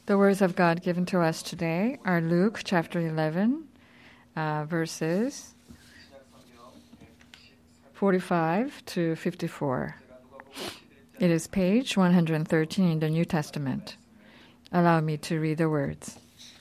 The words of God given to us today are Luke chapter 11, verses 45 to 54. It is page 113 in the New Testament. Allow me to read the words.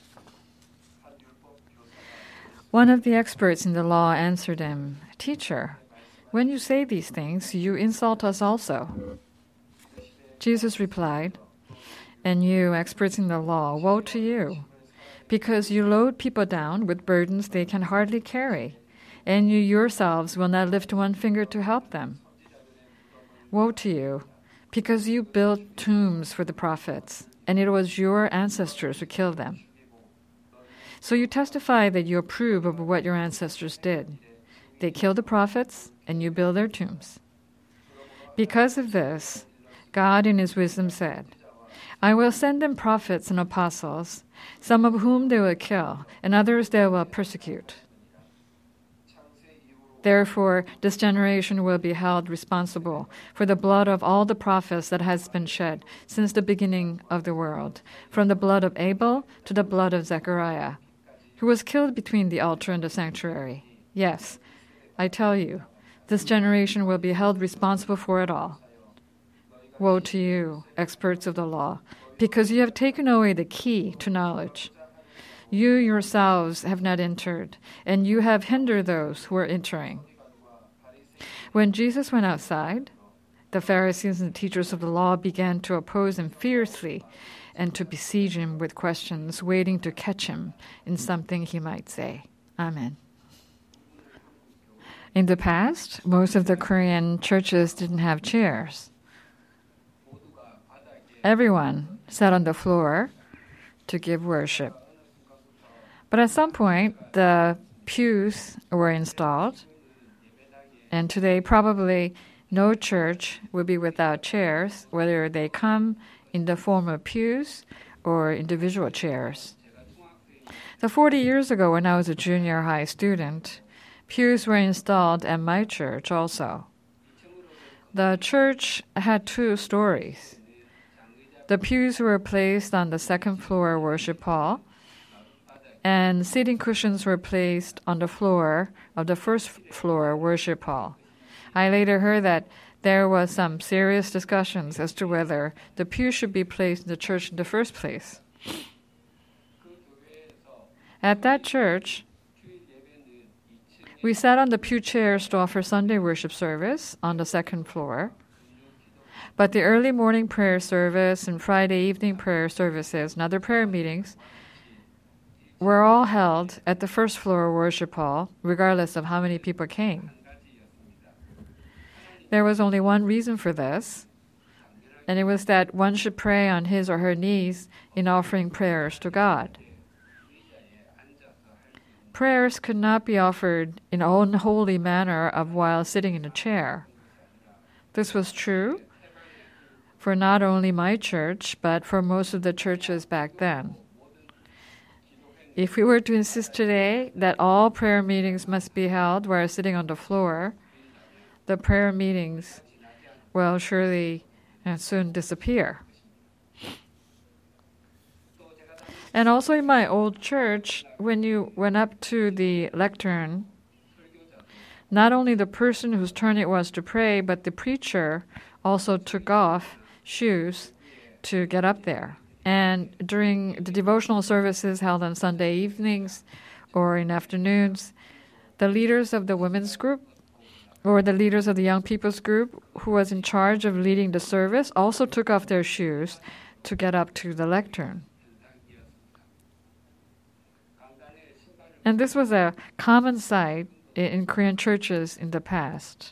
One of the experts in the law answered him, "Teacher, when you say these things, you insult us also." Jesus replied, "And you, experts in the law, woe to you, because you load people down with burdens they can hardly carry, and you yourselves will not lift one finger to help them. Woe to you, because you built tombs for the prophets, and it was your ancestors who killed them. So you testify that you approve of what your ancestors did. They killed the prophets, and you build their tombs. Because of this, God in his wisdom said, I will send them prophets and apostles, some of whom they will kill, and others they will persecute. Therefore, this generation will be held responsible for the blood of all the prophets that has been shed since the beginning of the world, from the blood of Abel to the blood of Zechariah, who was killed between the altar and the sanctuary. Yes, I tell you, this generation will be held responsible for it all. Woe to you, experts of the law, because you have taken away the key to knowledge. You yourselves have not entered, and you have hindered those who are entering." When Jesus went outside, the Pharisees and teachers of the law began to oppose him fiercely and to besiege him with questions, waiting to catch him in something he might say. Amen. In the past, most of the Korean churches didn't have chairs. Everyone sat on the floor to give worship. But at some point, the pews were installed, and today probably no church will be without chairs, whether they come in the form of pews or individual chairs. 40 years ago, when I was a junior high student, pews were installed at my church also. The church had 2 stories. The pews were placed on the second floor worship hall, and seating cushions were placed on the floor of the first floor worship hall. I later heard that there was some serious discussions as to whether the pew should be placed in the church in the first place. At that church, we sat on the pew chairs to offer Sunday worship service on the second floor. But the early morning prayer service and Friday evening prayer services and other prayer meetings were all held at the first floor worship hall, regardless of how many people came. There was only one reason for this, and it was that one should pray on his or her knees in offering prayers to God. Prayers could not be offered in an unholy manner of while sitting in a chair. This was true for not only my church, but for most of the churches back then. If we were to insist today that all prayer meetings must be held while sitting on the floor, the prayer meetings will surely soon disappear. And also in my old church, when you went up to the lectern, not only the person whose turn it was to pray, but the preacher also took off shoes to get up there. And during the devotional services held on Sunday evenings or in afternoons, the leaders of the women's group or the leaders of the young people's group who was in charge of leading the service also took off their shoes to get up to the lectern. And this was a common sight in Korean churches in the past.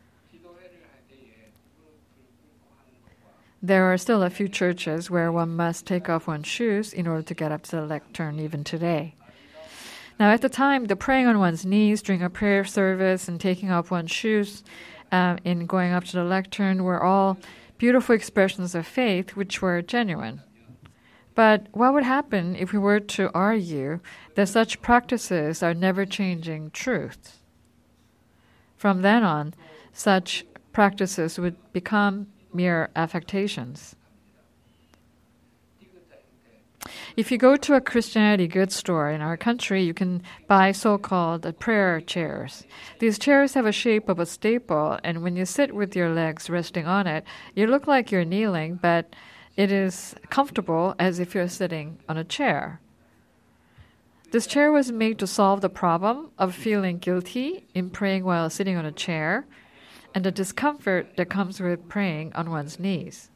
There are still a few churches where one must take off one's shoes in order to get up to the lectern even today. Now, at the time, the praying on one's knees during a prayer service and taking off one's shoes in going up to the lectern were all beautiful expressions of faith which were genuine. But what would happen if we were to argue that such practices are never-changing truths? From then on, such practices would become mere affectations. If you go to a Christianity goods store in our country, you can buy so-called prayer chairs. These chairs have a shape of a staple, and when you sit with your legs resting on it, you look like you're kneeling, but it is comfortable as if you're sitting on a chair. This chair was made to solve the problem of feeling guilty in praying while sitting on a chair and the discomfort that comes with praying on one's knees.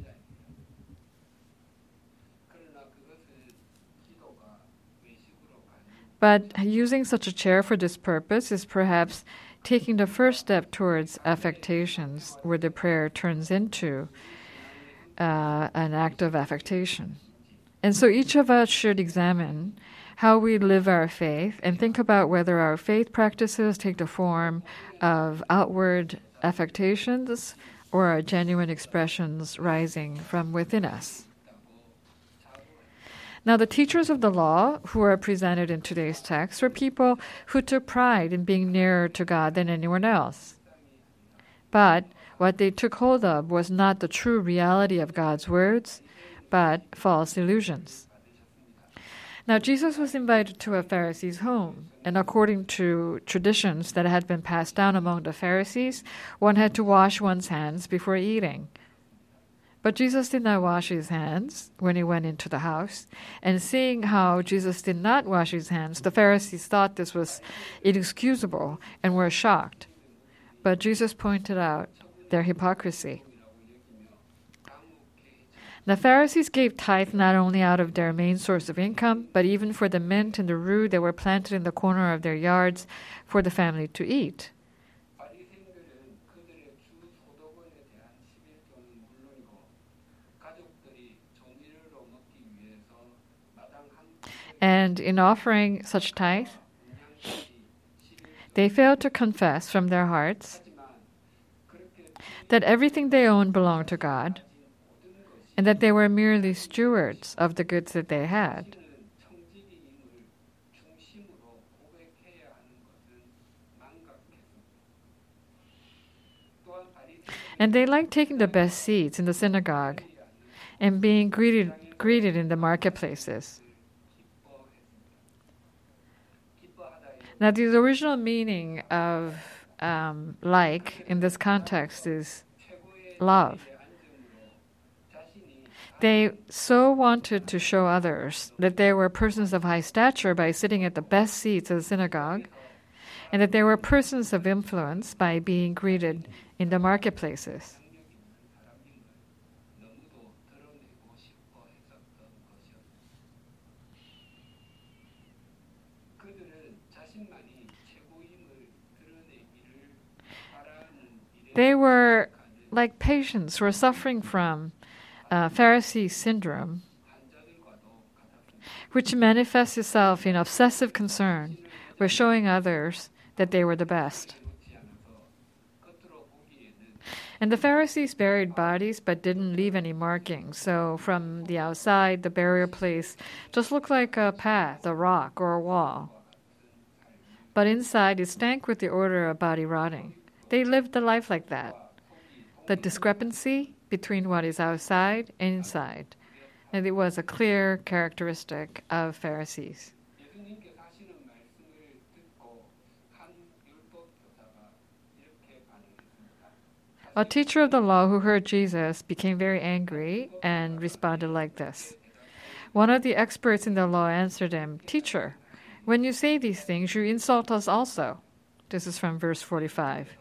But using such a chair for this purpose is perhaps taking the first step towards affectations, where the prayer turns into an act of affectation. And so each of us should examine how we live our faith and think about whether our faith practices take the form of outward affectations or are genuine expressions rising from within us. Now, the teachers of the law who are presented in today's text were people who took pride in being nearer to God than anyone else. But what they took hold of was not the true reality of God's words, but false illusions. Now, Jesus was invited to a Pharisee's home, and according to traditions that had been passed down among the Pharisees, one had to wash one's hands before eating. But Jesus did not wash his hands when he went into the house, and seeing how Jesus did not wash his hands, the Pharisees thought this was inexcusable and were shocked. But Jesus pointed out their hypocrisy. The Pharisees gave tithe not only out of their main source of income, but even for the mint and the rue that were planted in the corner of their yards for the family to eat. And in offering such tithe, they failed to confess from their hearts that everything they owned belonged to God, and that they were merely stewards of the goods that they had. And they liked taking the best seats in the synagogue and being greeted in the marketplaces. Now, the original meaning of like in this context is love. They so wanted to show others that they were persons of high stature by sitting at the best seats of the synagogue, and that they were persons of influence by being greeted in the marketplaces. They were like patients who were suffering from Pharisee syndrome, which manifests itself in obsessive concern with showing others that they were the best. And the Pharisees buried bodies but didn't leave any markings. So from the outside, the burial place just looked like a path, a rock, or a wall. But inside, it stank with the odor of body rotting. They lived a life like that. The discrepancy between what is outside and inside. And it was a clear characteristic of Pharisees. A teacher of the law who heard Jesus became very angry and responded like this. One of the experts in the law answered him, "Teacher, when you say these things, you insult us also." This is from verse 45.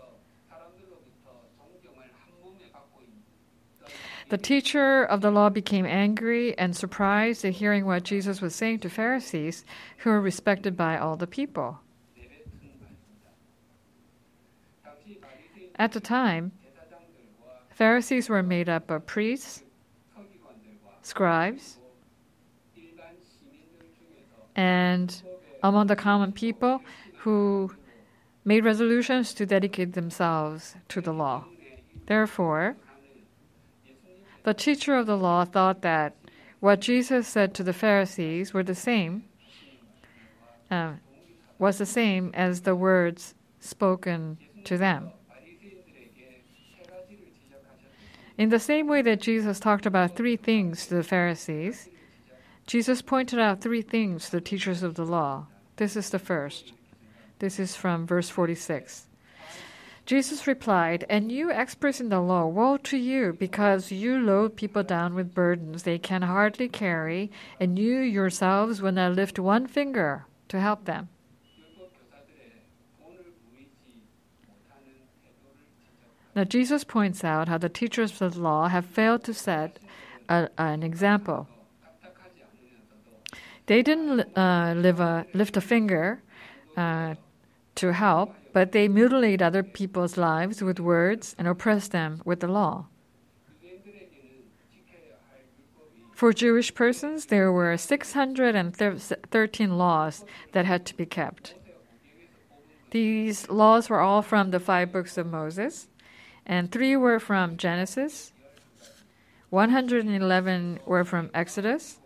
The teacher of the law became angry and surprised at hearing what Jesus was saying to Pharisees, who were respected by all the people. At the time, Pharisees were made up of priests, scribes, and among the common people who made resolutions to dedicate themselves to the law. Therefore, the teacher of the law thought that what Jesus said to the Pharisees was the same as the words spoken to them. In the same way that Jesus talked about three things to the Pharisees, Jesus pointed out three things to the teachers of the law. This is the first. This is from verse 46. Jesus replied, "And you experts in the law, woe to you, because you load people down with burdens they can hardly carry, and you yourselves will not lift one finger to help them." Now Jesus points out how the teachers of the law have failed to set an example. They didn't lift a finger to help, but they mutilate other people's lives with words and oppress them with the law. For Jewish persons, there were 613 laws that had to be kept. These laws were all from the 5 books of Moses, and 3 were from Genesis, 111 were from Exodus,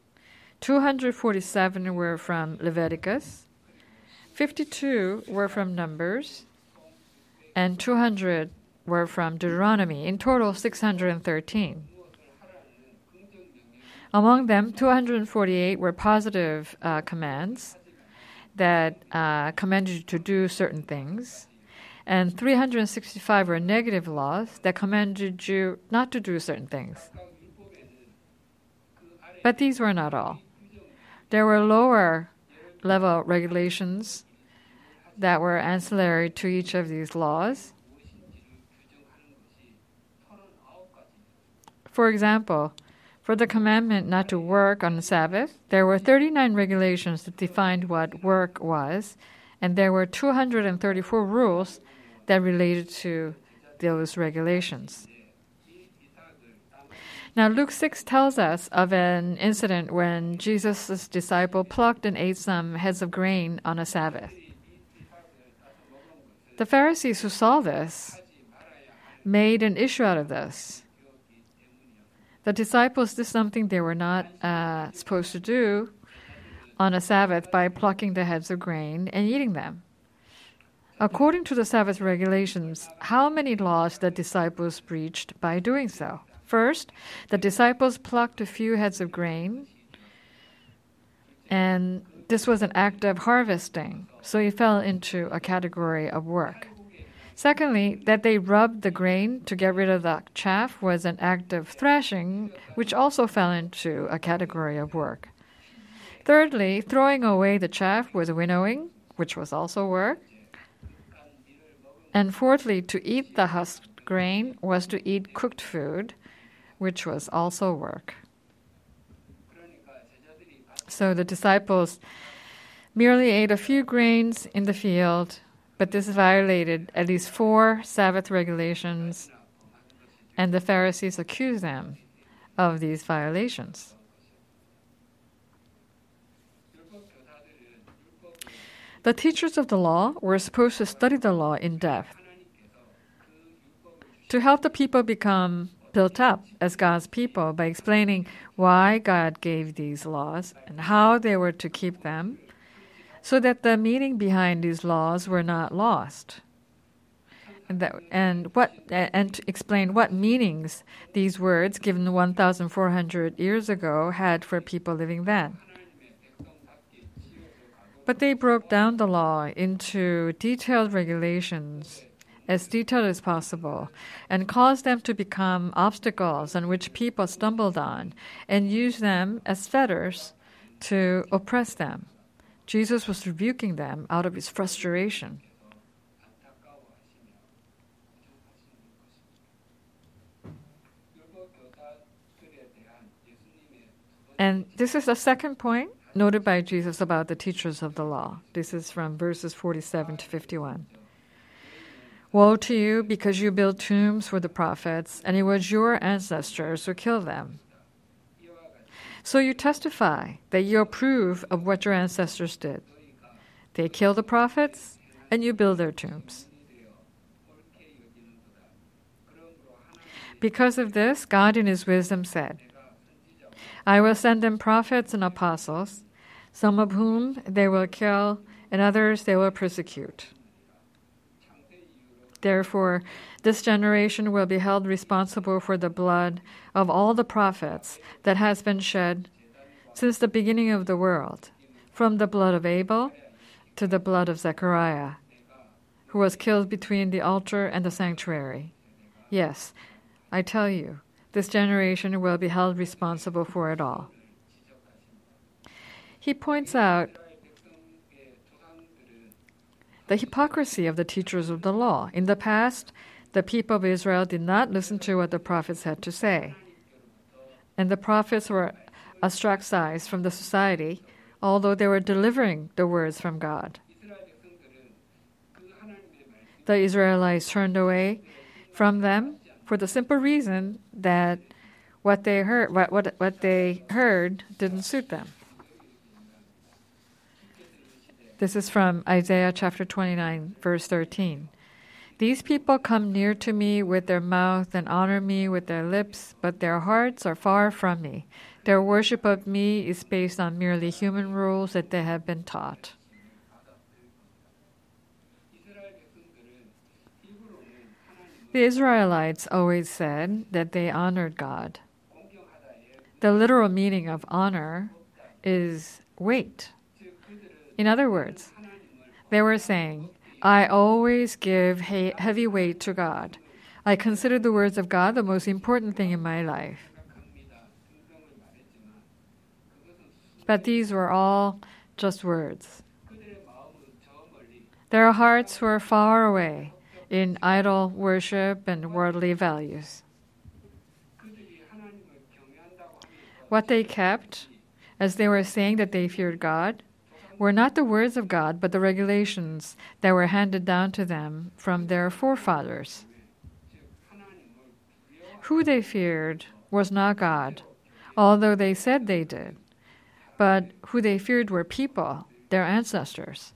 247 were from Leviticus, 52 were from Numbers, and 200 were from Deuteronomy. In total, 613. Among them, 248 were positive commands that commanded you to do certain things, and 365 were negative laws that commanded you not to do certain things. But these were not all. There were lower level regulations that were ancillary to each of these laws. For example, for the commandment not to work on the Sabbath, there were 39 regulations that defined what work was, and there were 234 rules that related to those regulations. Now, Luke 6 tells us of an incident when Jesus' disciple plucked and ate some heads of grain on a Sabbath. The Pharisees who saw this made an issue out of this. The disciples did something they were not supposed to do on a Sabbath by plucking the heads of grain and eating them. According to the Sabbath regulations, how many laws the disciples breached by doing so? First, the disciples plucked a few heads of grain, and this was an act of harvesting, so it fell into a category of work. Secondly, that they rubbed the grain to get rid of the chaff was an act of thrashing, which also fell into a category of work. Thirdly, throwing away the chaff was winnowing, which was also work. And fourthly, to eat the husked grain was to eat cooked food, which was also work. So the disciples merely ate a few grains in the field, but this violated at least 4 Sabbath regulations, and the Pharisees accused them of these violations. The teachers of the law were supposed to study the law in depth to help the people become built up as God's people by explaining why God gave these laws and how they were to keep them, so that the meaning behind these laws were not lost, and to explain what meanings these words, given 1,400 years ago, had for people living then. But they broke down the law into detailed regulations, as detailed as possible, and caused them to become obstacles on which people stumbled on, and used them as fetters to oppress them. Jesus was rebuking them out of his frustration. And this is the second point noted by Jesus about the teachers of the law. This is from verses 47 to 51. Woe to you, because you build tombs for the prophets, and it was your ancestors who killed them. So you testify that you approve of what your ancestors did. They kill the prophets, and you build their tombs. Because of this, God in his wisdom said, I will send them prophets and apostles, some of whom they will kill, and others they will persecute. Therefore, this generation will be held responsible for the blood of all the prophets that has been shed, since the beginning of the world, from the blood of Abel to the blood of Zechariah, who was killed between the altar and the sanctuary. Yes, I tell you, this generation will be held responsible for it all. He points out the hypocrisy of the teachers of the law. In the past, the people of Israel did not listen to what the prophets had to say, and the prophets were ostracized from the society, although they were delivering the words from God. The Israelites turned away from them for the simple reason that what they heard didn't suit them. This is from Isaiah chapter 29, verse 13. These people come near to me with their mouth and honor me with their lips, but their hearts are far from me. Their worship of me is based on merely human rules that they have been taught. The Israelites always said that they honored God. The literal meaning of honor is weight. In other words, they were saying, I always give heavy weight to God. I consider the words of God the most important thing in my life. But these were all just words. Their hearts were far away in idol worship and worldly values. What they kept, as they were saying that they feared God, were not the words of God, but the regulations that were handed down to them from their forefathers. Who they feared was not God, although they said they did, but who they feared were people, their ancestors.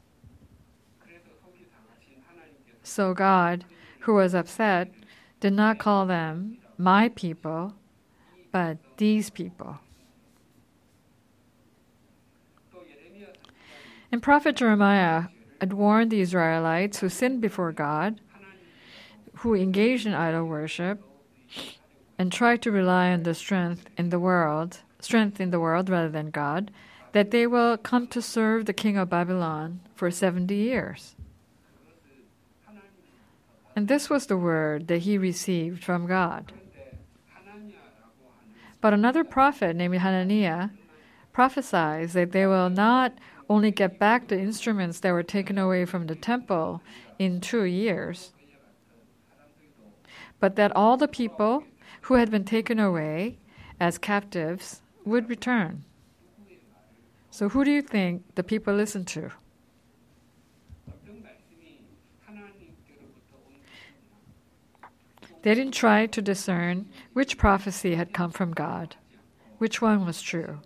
So God, who was upset, did not call them my people, but these people. And Prophet Jeremiah had warned the Israelites who sinned before God, who engaged in idol worship, and tried to rely on the strength in the world rather than God, that they will come to serve the king of Babylon for 70 years. And this was the word that he received from God. But another prophet named Hananiah prophesies that they will not only get back the instruments that were taken away from the temple in 2 years, but that all the people who had been taken away as captives would return. So who do you think the people listened to? They didn't try to discern which prophecy had come from God, which one was true.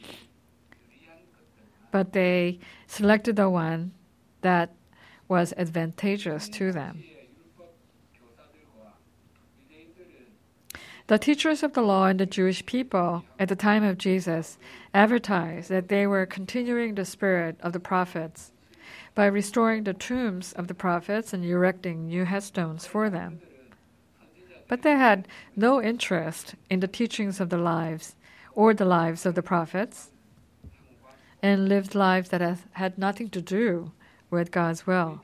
But they selected the one that was advantageous to them. The teachers of the law and the Jewish people at the time of Jesus advertised that they were continuing the spirit of the prophets by restoring the tombs of the prophets and erecting new headstones for them. But they had no interest in the teachings of the lives of the prophets, and lived lives that had nothing to do with God's will.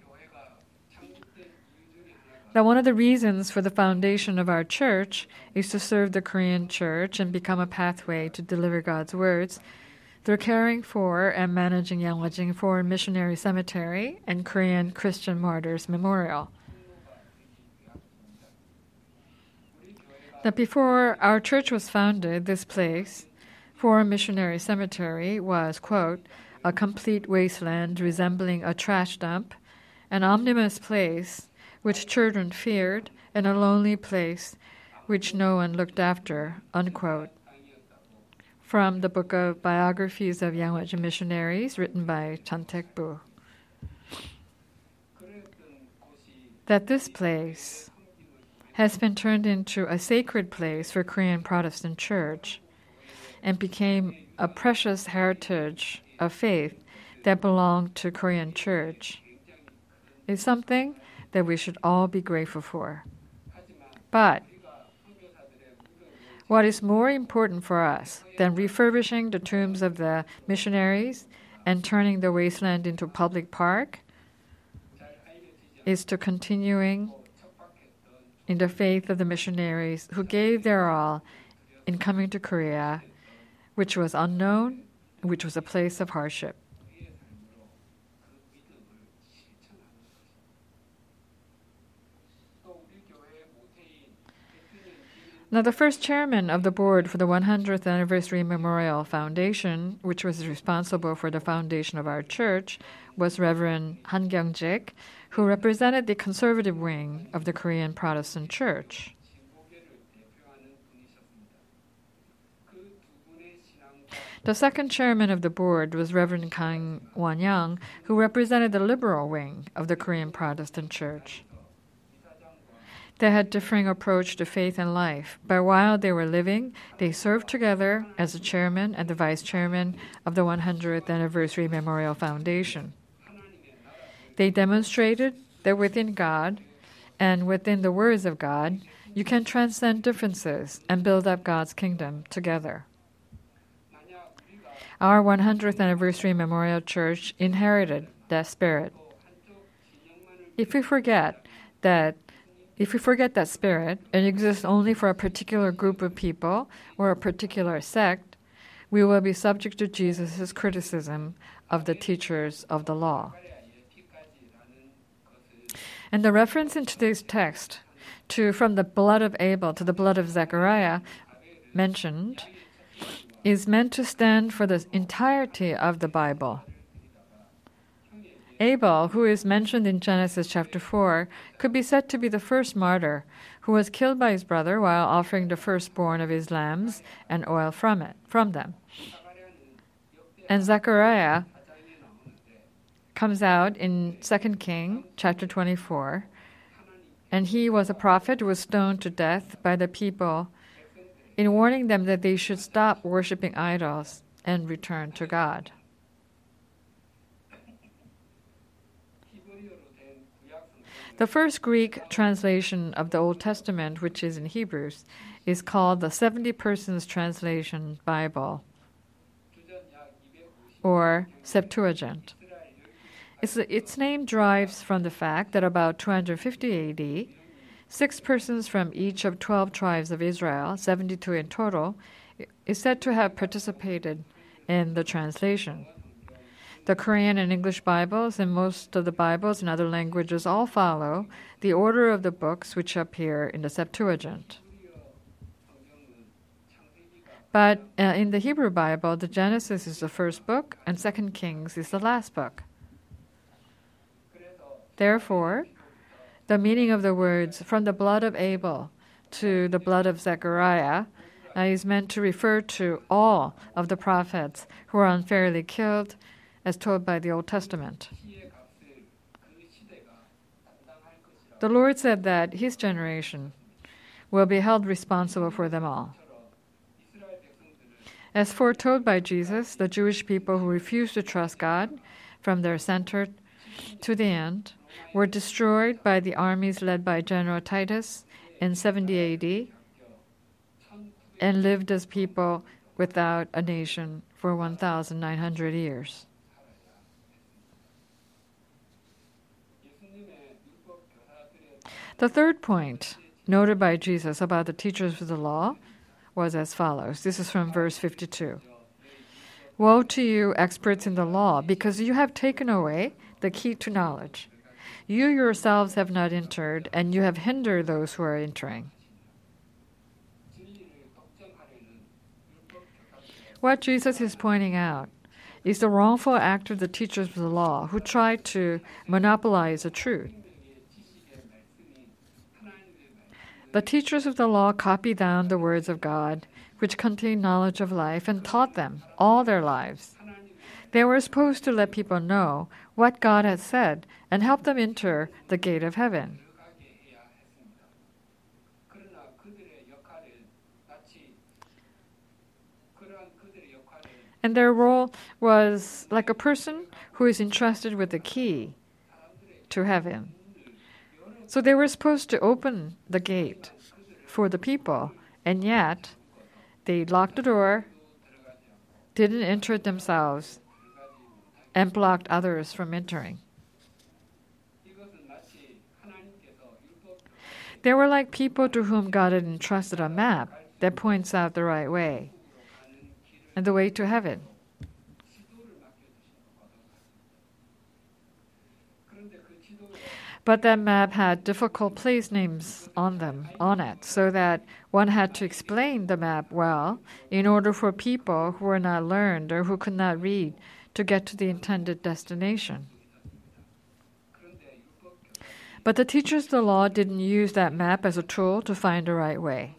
That one of the reasons for the foundation of our church is to serve the Korean church and become a pathway to deliver God's words through caring for and managing Yanghwajing Foreign Missionary Cemetery and Korean Christian Martyrs Memorial. That before our church was founded, this place, Foreign Missionary Cemetery, was, quote, a complete wasteland resembling a trash dump, an ominous place which children feared, and a lonely place which no one looked after, unquote. From the book of Biographies of Yanghwaji Missionaries, written by Chan Taek-bu. That this place has been turned into a sacred place for Korean Protestant Church and became a precious heritage of faith that belonged to Korean Church is something that we should all be grateful for. But What is more important for us than refurbishing the tombs of the missionaries and turning the wasteland into a public park is to continuing in the faith of the missionaries who gave their all in coming to Korea, which was unknown, which was a place of hardship. Now, the first chairman of the board for the 100th Anniversary Memorial Foundation, which was responsible for the foundation of our church, was Reverend Han Kyung-jik, who represented the conservative wing of the Korean Protestant Church. The second chairman of the board was Reverend Kang Won-young, who represented the liberal wing of the Korean Protestant Church. They had differing approach to faith and life, but while they were living, they served together as the chairman and the vice chairman of the 100th Anniversary Memorial Foundation. They demonstrated that within God and within the words of God, you can transcend differences and build up God's kingdom together. Our 100th Anniversary Memorial Church inherited that spirit. If we forget that spirit and exists only for a particular group of people or a particular sect, we will be subject to Jesus' criticism of the teachers of the law. And the reference in today's text to from the blood of Abel to the blood of Zechariah mentioned is meant to stand for the entirety of the Bible. Abel, who is mentioned in Genesis chapter 4, could be said to be the first martyr who was killed by his brother while offering the firstborn of his lambs and oil from them. And Zechariah comes out in 2 Kings chapter 24, and he was a prophet who was stoned to death by the people in warning them that they should stop worshiping idols and return to God. The first Greek translation of the Old Testament, which is in Hebrews, is called the 70 Persons Translation Bible, or Septuagint. Its name derives from the fact that about 250 AD, 6 persons from each of 12 tribes of Israel, 72 in total, is said to have participated in the translation. The Korean and English Bibles and most of the Bibles in other languages all follow the order of the books which appear in the Septuagint. But in the Hebrew Bible, the Genesis is the first book and 2 Kings is the last book. Therefore, the meaning of the words from the blood of Abel to the blood of Zechariah is meant to refer to all of the prophets who were unfairly killed as told by the Old Testament. The Lord said that His generation will be held responsible for them all. As foretold by Jesus, the Jewish people who refused to trust God from their center to the end were destroyed by the armies led by General Titus in 70 AD and lived as people without a nation for 1,900 years. The third point noted by Jesus about the teachers of the law was as follows. This is from verse 52. Woe to you, experts in the law, because you have taken away the key to knowledge. You yourselves have not entered, and you have hindered those who are entering. What Jesus is pointing out is the wrongful act of the teachers of the law who tried to monopolize the truth. The teachers of the law copied down the words of God, which contain knowledge of life, and taught them all their lives. They were supposed to let people know what God had said and help them enter the gate of heaven. And their role was like a person who is entrusted with the key to heaven. So they were supposed to open the gate for the people, and yet They locked the door, didn't enter it themselves, and blocked others from entering. They were like people to whom God had entrusted a map that points out the right way and the way to heaven. But that map had difficult place names on it, so that one had to explain the map well in order for people who were not learned or who could not read to get to the intended destination. But the teachers of the law didn't use that map as a tool to find the right way.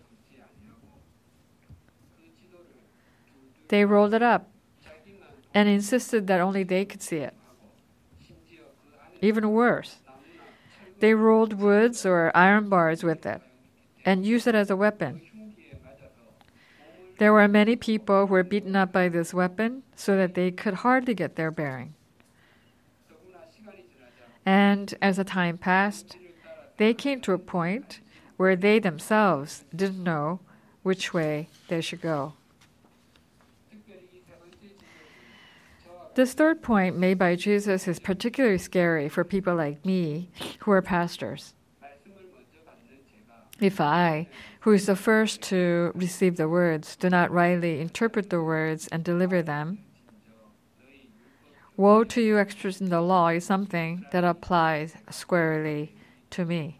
They rolled it up and insisted that only they could see it. Even worse, they rolled woods or iron bars with it and used it as a weapon. There were many people who were beaten up by this weapon so that they could hardly get their bearing. And as the time passed, they came to a point where they themselves didn't know which way they should go. This third point made by Jesus is particularly scary for people like me who are pastors. If I, who is the first to receive the words, do not rightly interpret the words and deliver them, woe to you experts in the law is something that applies squarely to me.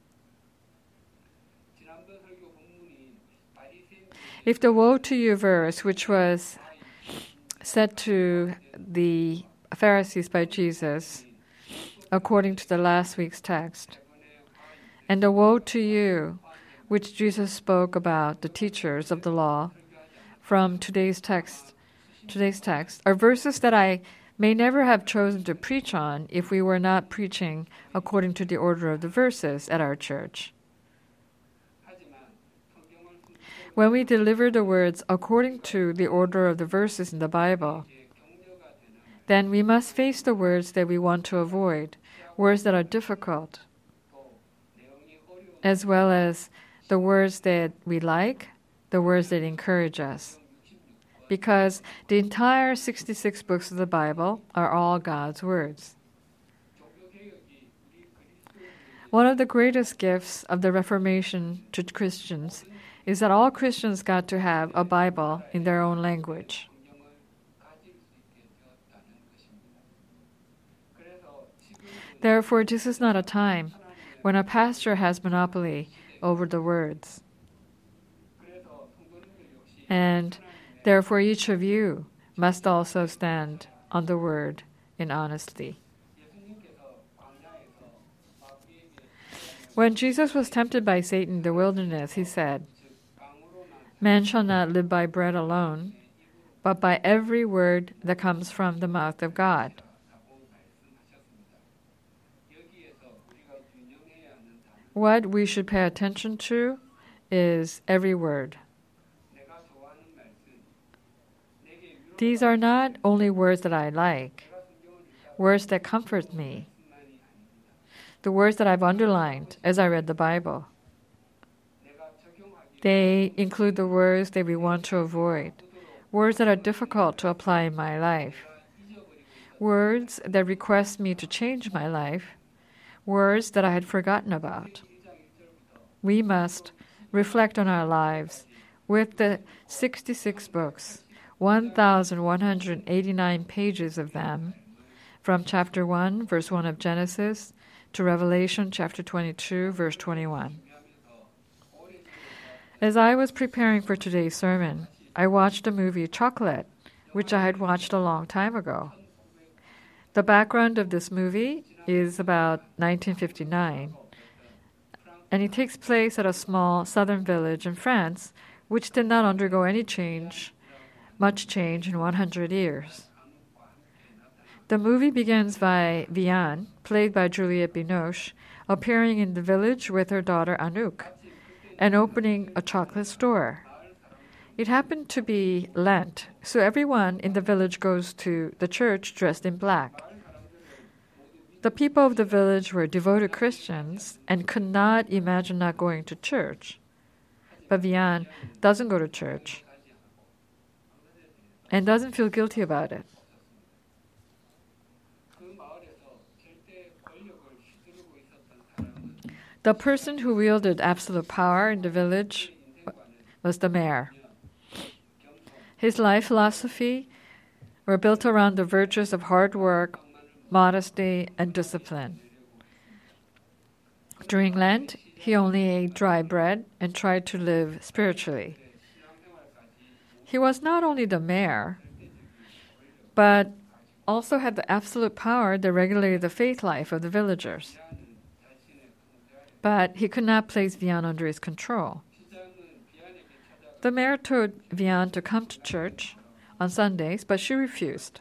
If the woe to you verse, which was said to the Pharisees by Jesus, according to the last week's text, and the woe to you, which Jesus spoke about the teachers of the law from today's text, are verses that I may never have chosen to preach on if we were not preaching according to the order of the verses at our church. When we deliver the words according to the order of the verses in the Bible, then we must face the words that we want to avoid, words that are difficult, as well as the words that we like, the words that encourage us. Because the entire 66 books of the Bible are all God's words. One of the greatest gifts of the Reformation to Christians is that all Christians got to have a Bible in their own language. Therefore, this is not a time when a pastor has monopoly over the words. And therefore, each of you must also stand on the word in honesty. When Jesus was tempted by Satan in the wilderness, he said, "Man shall not live by bread alone, but by every word that comes from the mouth of God." What we should pay attention to is every word. These are not only words that I like, words that comfort me, the words that I've underlined as I read the Bible. They include the words that we want to avoid, words that are difficult to apply in my life, words that request me to change my life, words that I had forgotten about. We must reflect on our lives with the 66 books, 1,189 pages of them, from chapter 1, verse 1 of Genesis, to Revelation chapter 22, verse 21. As I was preparing for today's sermon, I watched the movie Chocolate, which I had watched a long time ago. The background of this movie is about 1959, and it takes place at a small southern village in France, which did not undergo much change in 100 years. The movie begins by Vianne, played by Juliette Binoche, appearing in the village with her daughter Anouk, and opening a chocolate store. It happened to be Lent, so everyone in the village goes to the church dressed in black. The people of the village were devoted Christians and could not imagine not going to church. But Vianne doesn't go to church, and doesn't feel guilty about it. The person who wielded absolute power in the village was the mayor. His life philosophy were built around the virtues of hard work, modesty, and discipline. During Lent, he only ate dry bread and tried to live spiritually. He was not only the mayor, but also had the absolute power that regulated the faith life of the villagers. But he could not place Vian under his control. The mayor told Vian to come to church on Sundays, but she refused.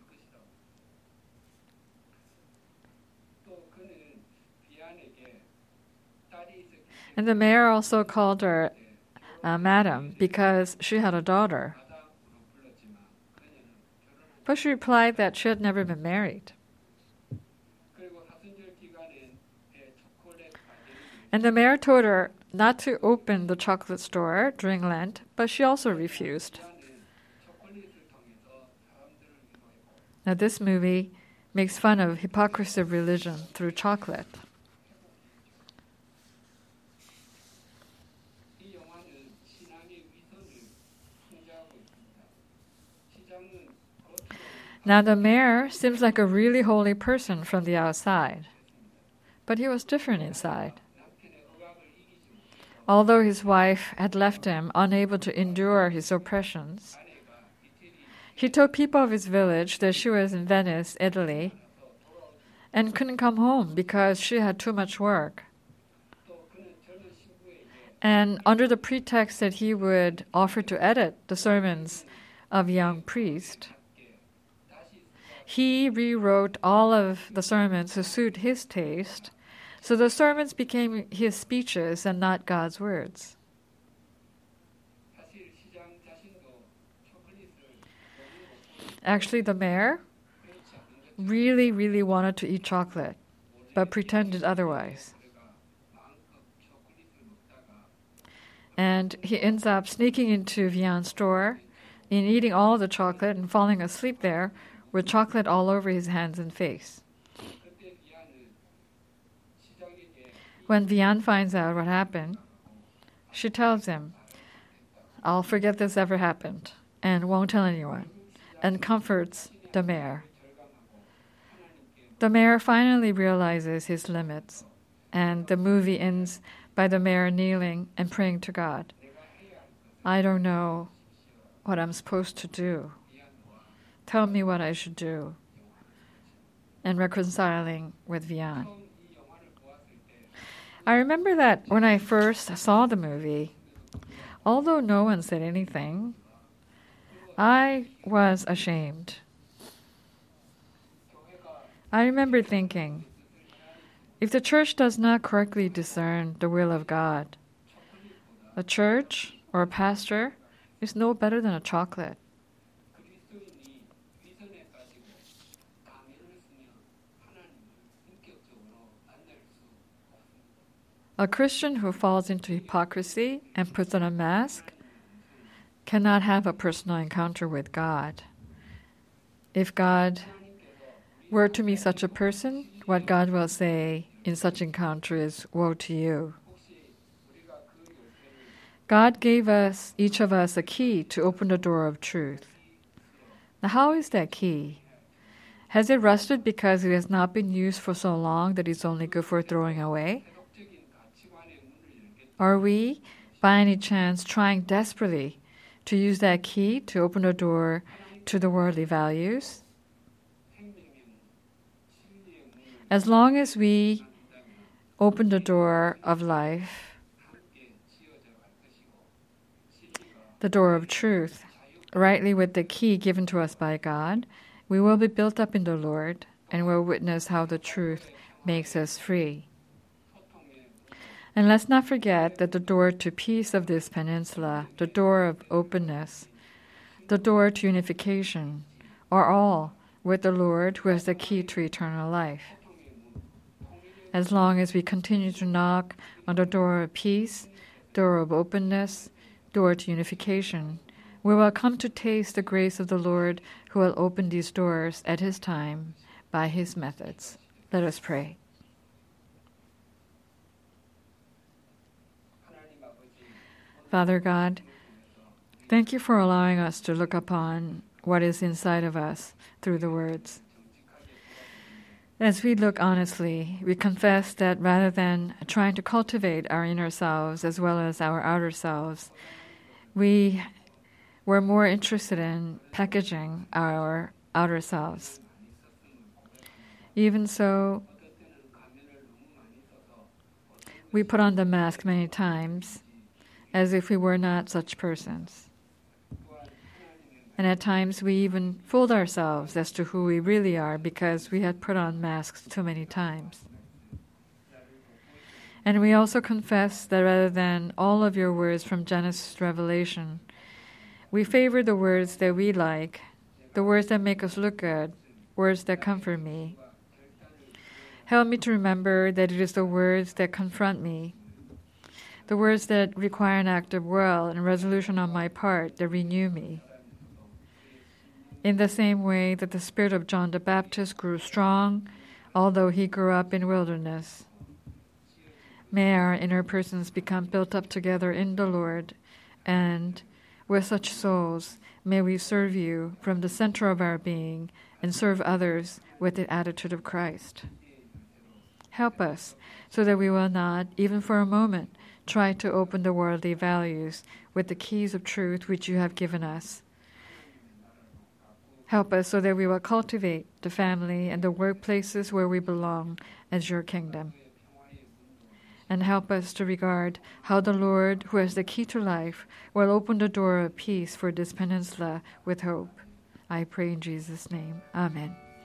And the mayor also called her Madam because she had a daughter. But she replied that she had never been married. And the mayor told her not to open the chocolate store during Lent, but she also refused. Now, this movie makes fun of hypocrisy of religion through chocolate. Now, the mayor seems like a really holy person from the outside, but he was different inside. Although his wife had left him, unable to endure his oppressions, he told people of his village that she was in Venice, Italy, and couldn't come home because she had too much work. And under the pretext that he would offer to edit the sermons of a young priest, he rewrote all of the sermons to suit his taste, so the sermons became his speeches and not God's words. Actually, the mayor really wanted to eat chocolate, but pretended otherwise. And he ends up sneaking into Vian's store and eating all the chocolate and falling asleep there with chocolate all over his hands and face. When Vian finds out what happened, she tells him, "I'll forget this ever happened," and won't tell anyone, and comforts the mayor. The mayor finally realizes his limits, and the movie ends by the mayor kneeling and praying to God. "I don't know what I'm supposed to do. Tell me what I should do," and reconciling with Vian. I remember that when I first saw the movie, although no one said anything, I was ashamed. I remember thinking, if the church does not correctly discern the will of God, a church or a pastor is no better than a chocolate. A Christian who falls into hypocrisy and puts on a mask cannot have a personal encounter with God. If God were to meet such a person, what God will say in such encounter is, "Woe to you." God gave us, each of us, a key to open the door of truth. Now, how is that key? Has it rusted because it has not been used for so long that it's only good for throwing away? Are we, by any chance, trying desperately to use that key to open the door to the worldly values? As long as we open the door of life, the door of truth, rightly with the key given to us by God, we will be built up in the Lord and will witness how the truth makes us free. And let's not forget that the door to peace of this peninsula, the door of openness, the door to unification, are all with the Lord who has the key to eternal life. As long as we continue to knock on the door of peace, door of openness, door to unification, We will come to taste the grace of the Lord who will open these doors at his time by his methods. Let us pray. Father God, thank you for allowing us to look upon what is inside of us through the words. As we look honestly, we confess that rather than trying to cultivate our inner selves as well as our outer selves, we were more interested in packaging our outer selves. Even so, we put on the mask many times as if we were not such persons. And at times we even fooled ourselves as to who we really are because we had put on masks too many times. And we also confess that rather than all of your words from Genesis to Revelation, we favor the words that we like, the words that make us look good, words that comfort me. Help me to remember that it is the words that confront me, the words that require an act of will and resolution on my part that renew me. In the same way that the spirit of John the Baptist grew strong, although he grew up in wilderness, may our inner persons become built up together in the Lord, and with such souls, may we serve you from the center of our being and serve others with the attitude of Christ. Help us so that we will not, even for a moment, try to open the worldly values with the keys of truth which you have given us. Help us so that we will cultivate the family and the workplaces where we belong as your kingdom. And help us to regard how the Lord, who has the key to life, will open the door of peace for this peninsula with hope. I pray in Jesus' name. Amen.